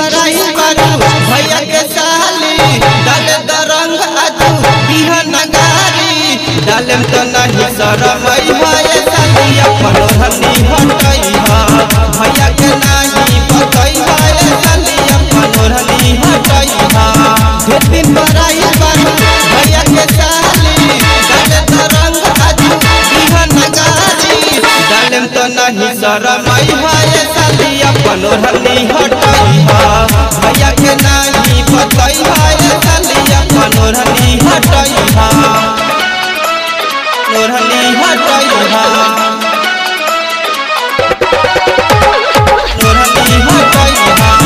बराई बारू भैया के साली डाले दरंग आजू बिहन गारी डालेम तो नहीं शरम भाई साली अपन हनी हटई भैया के नहीं बतई भाई साली अपन हनी हटई दिन बराई बारू भैया के साली डाले दरंग आजू बिहन गारी डालेम तो नहीं शरम भाई साली अपन हनी हटई भैया के नहीं बतई भाई साली अपन हनी हटई हनी हटई हनी हटई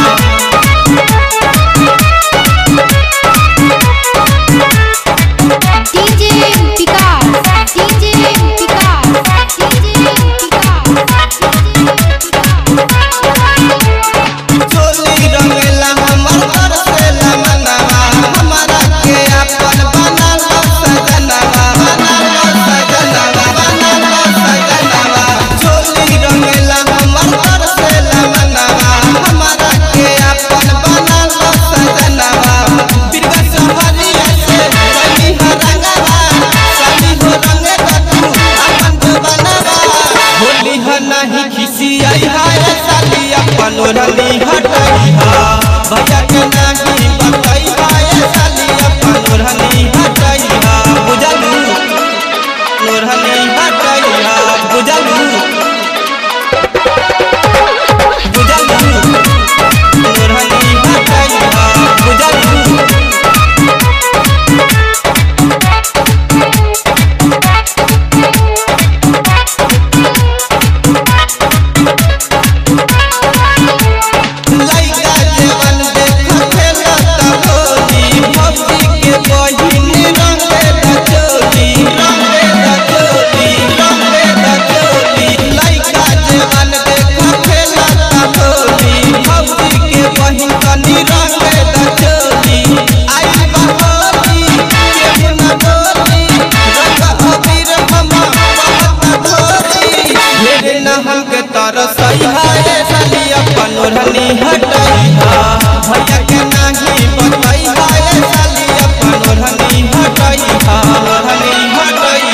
नहीं खिसियाई हाय साली अपन ओढ़नी हटई भैया के नहीं बतई हाय साली अपन ओढ़नी हटई बुझलू ओढ़नी हटई बुझलू ओढ़नी हटई बुझलू हमके तरसई है साली अपन ओढ़नी हटई भैया के नहीं बतई है साली अपन ओढ़नी हटई ओढ़नी हटई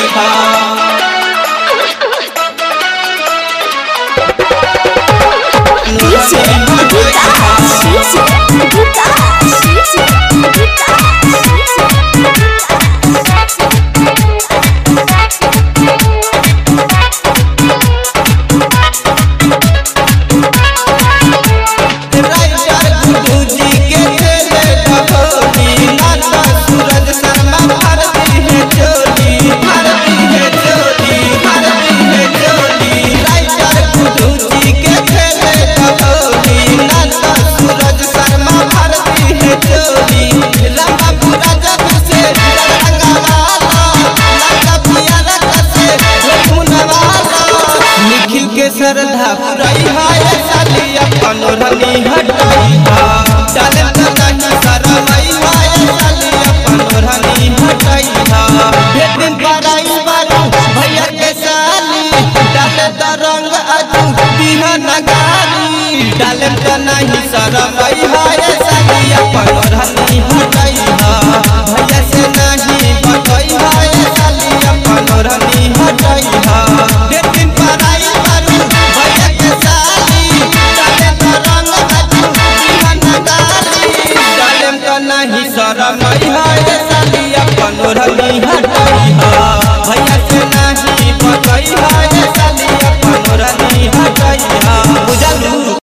श्रद्धा पुरई हाय साली अपन ओढ़नी हटई डाले तो नहीं शरम हाय साली अपन ओढ़नी हटई दिन बराई बारू भैया के साली डाले दरंग आजू बिहन गारी डाले तो नहीं शरम हाय साली अपन ओढ़नी हटई भैया से नहीं बतई हाय साली अपन ओढ़नी हटई दिन बराई बारू भैया के साली डाले दरंग आजू बिहन गारी डालेम तो नहीं शरम हाय साली अपन ओढ़नी हटई